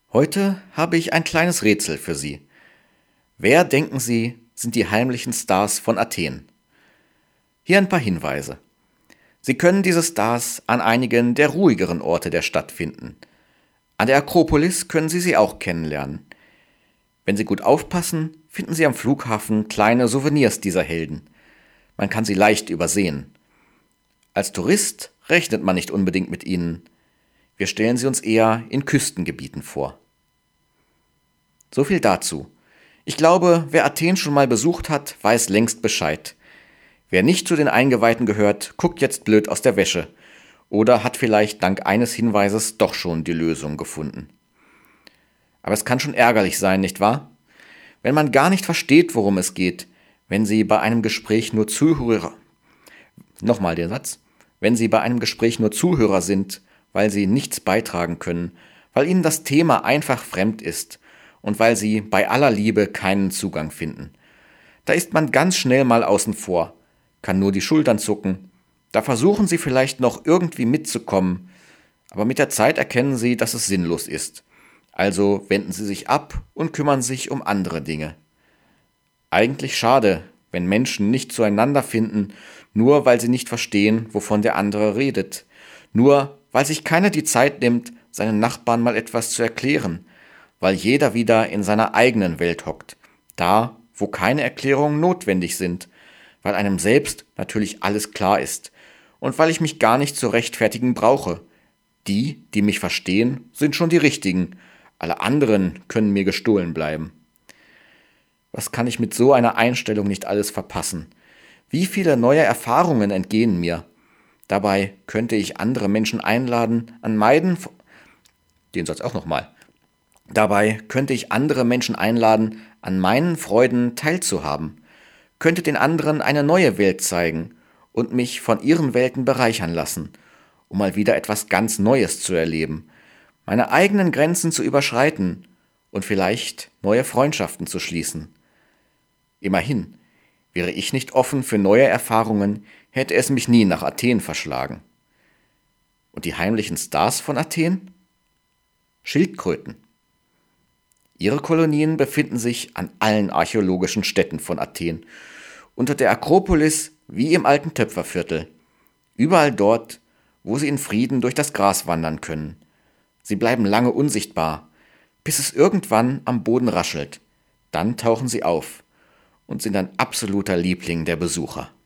Heute habe ich ein kleines Rätsel für Sie. Wer, denken Sie, sind die heimlichen Stars von Athen? Hier ein paar Hinweise. Sie können diese Stars an einigen der ruhigeren Orte der Stadt finden. An der Akropolis können Sie sie auch kennenlernen. Wenn Sie gut aufpassen, finden Sie am Flughafen kleine Souvenirs dieser Helden. Man kann sie leicht übersehen. Als Tourist rechnet man nicht unbedingt mit ihnen. Wir stellen sie uns eher in Küstengebieten vor. So viel dazu. Ich glaube, wer Athen schon mal besucht hat, weiß längst Bescheid. Wer nicht zu den Eingeweihten gehört, guckt jetzt blöd aus der Wäsche oder hat vielleicht dank eines Hinweises doch schon die Lösung gefunden. Aber es kann schon ärgerlich sein, nicht wahr? Wenn man gar nicht versteht, worum es geht, wenn Sie bei einem Gespräch nur Zuhörer... Nochmal den Satz. Wenn Sie bei einem Gespräch nur Zuhörer sind, weil Sie nichts beitragen können, weil Ihnen das Thema einfach fremd ist und weil Sie bei aller Liebe keinen Zugang finden. Da ist man ganz schnell mal außen vor, kann nur die Schultern zucken. Da versuchen Sie vielleicht noch irgendwie mitzukommen, aber mit der Zeit erkennen Sie, dass es sinnlos ist. Also wenden Sie sich ab und kümmern sich um andere Dinge. Eigentlich schade, wenn Menschen nicht zueinander finden, nur weil sie nicht verstehen, wovon der andere redet. Nur weil sich keiner die Zeit nimmt, seinen Nachbarn mal etwas zu erklären. Weil jeder wieder in seiner eigenen Welt hockt. Da, wo keine Erklärungen notwendig sind. Weil einem selbst natürlich alles klar ist. Und weil ich mich gar nicht zu rechtfertigen brauche. Die, die mich verstehen, sind schon die Richtigen. Alle anderen können mir gestohlen bleiben. Was kann ich mit so einer Einstellung nicht alles verpassen? Wie viele neue Erfahrungen entgehen mir? Dabei könnte ich andere Menschen einladen, den Satz auch nochmal. Dabei könnte ich andere Menschen einladen, an meinen Freuden teilzuhaben, könnte den anderen eine neue Welt zeigen und mich von ihren Welten bereichern lassen, um mal wieder etwas ganz Neues zu erleben, meine eigenen Grenzen zu überschreiten und vielleicht neue Freundschaften zu schließen. Immerhin, wäre ich nicht offen für neue Erfahrungen, hätte es mich nie nach Athen verschlagen. Und die heimlichen Stars von Athen? Schildkröten. Ihre Kolonien befinden sich an allen archäologischen Stätten von Athen, unter der Akropolis wie im alten Töpferviertel, überall dort, wo sie in Frieden durch das Gras wandern können. Sie bleiben lange unsichtbar, bis es irgendwann am Boden raschelt. Dann tauchen sie auf und sind ein absoluter Liebling der Besucher.